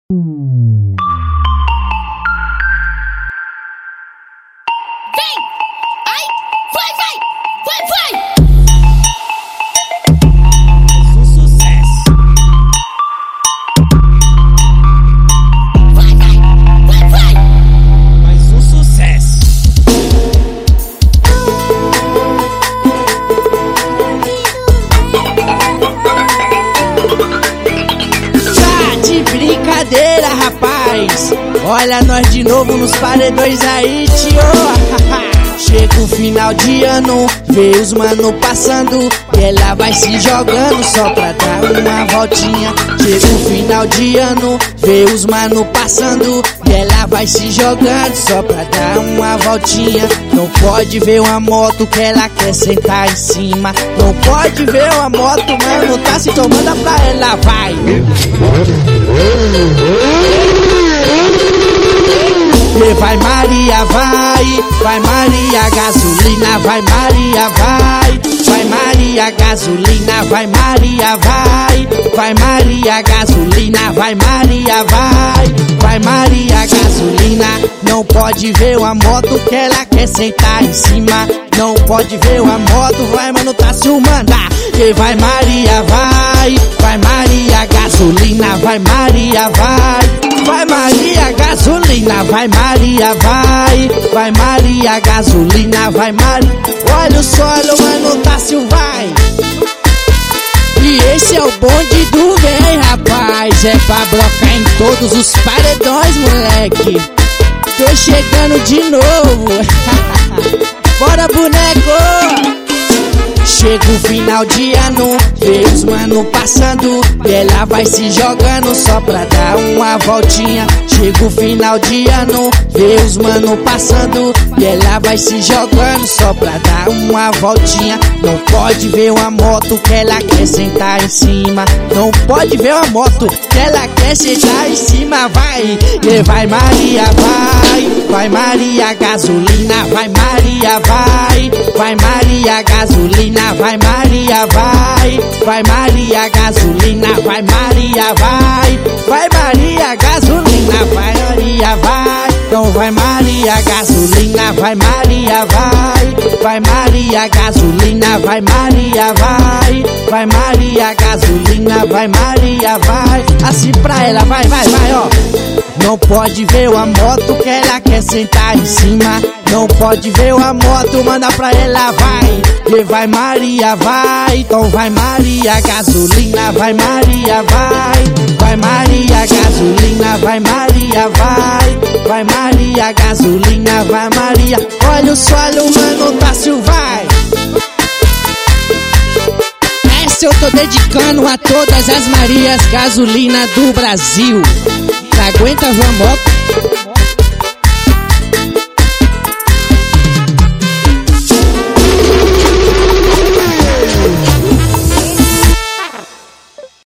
Brincadeira, rapaz, olha nós de novo nos paredões aí, tio. Chega o final de ano, vê os mano passando e ela vai se jogando só pra dar uma voltinha. Chega o final de ano, vê os mano passando e ela vai se jogando só pra dar uma voltinha. Não pode ver uma moto que ela quer sentar em cima. Não pode ver uma moto, mano, tá se tomando pra ela, vai. E vai Maria, vai Maria gasolina, vai Maria, vai Maria gasolina, vai Maria, vai Maria gasolina, vai Maria, vai Maria gasolina. Não pode ver uma moto que ela quer sentar em cima. Não pode ver uma moto, vai mano, tá se mandar. E vai Maria, vai Maria gasolina, vai Maria, vai Maria gasolina, vai Maria, vai Maria gasolina, vai Maria. Olha o solo, mano, Tássio vai. E esse é o bonde do bem, rapaz. É pra blocar em todos os paredões, moleque. Tô chegando de novo. Bora, boneco! Chega o final de ano, vê os mano passando e ela vai se jogando só pra dar uma voltinha. Chega o final de ano, vê os mano passando e ela vai se jogando só pra dar uma voltinha. Não pode ver uma moto que ela quer sentar em cima. Não pode ver uma moto que ela quer sentar em cima, vai. E vai Maria, vai Maria gasolina, vai Maria, vai Maria gasolina, vai Maria, vai Maria gasolina, vai Maria, vai Maria gasolina, vai Maria, vai. Então vai Maria gasolina, vai Maria, vai Maria gasolina, vai Maria, vai Maria gasolina, vai Maria, vai. Assim pra ela, vai, ó. Não pode ver uma moto que ela quer sentar em cima. Não pode ver uma moto, manda pra ela, vai. E vai Maria, vai. Então vai Maria gasolina, vai Maria, vai Maria gasolina, vai Maria, vai Maria gasolina, vai Maria. Olha o solo, mano, Tássio vai. Essa eu tô dedicando a todas as Marias gasolina do Brasil. Aguenta, vamos.